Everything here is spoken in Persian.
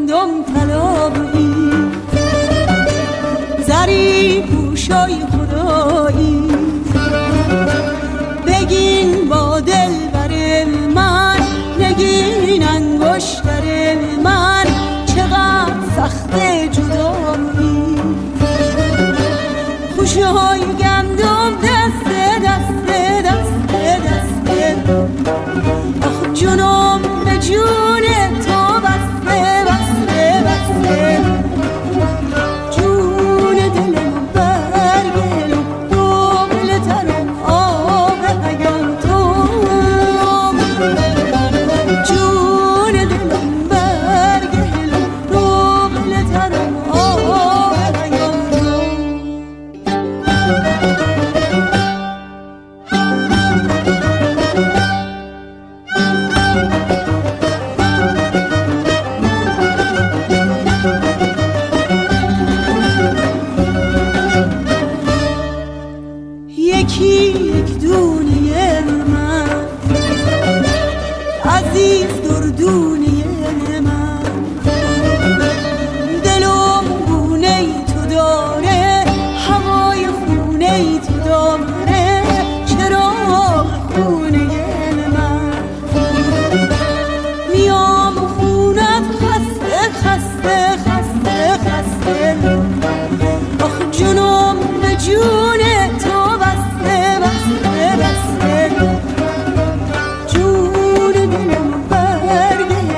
گندم طلایی زری پوشای خدایی بگین با دل بر من نگین انگشتر من چقدر سخت جدایی خوشه های گندم دسته دسته دسته دسته آخ جونم به جون تو بسته بسته بسته جون دلم برگلم دوبله ترم آب حیاتم جون دلم برگلم دوبله ترم آب حیاتم یکی یک دونه من عزیز دردونه من دلم گونه ای تو داره هوای خونه ای تو داره چراغ خونه من میام خونت خسته خسته خسته خسته آخ جونم به جون تو بسته بسته بسته جون دلم برگه